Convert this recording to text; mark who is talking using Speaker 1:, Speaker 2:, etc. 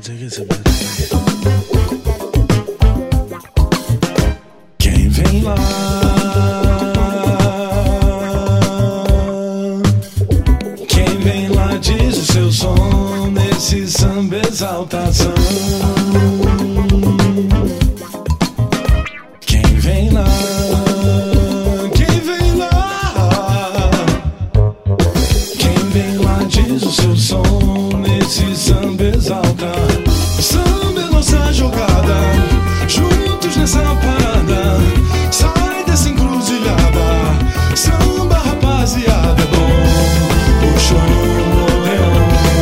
Speaker 1: Quem vem lá? Quem vem lá diz o seu som nesse samba exaltação. Quem vem lá?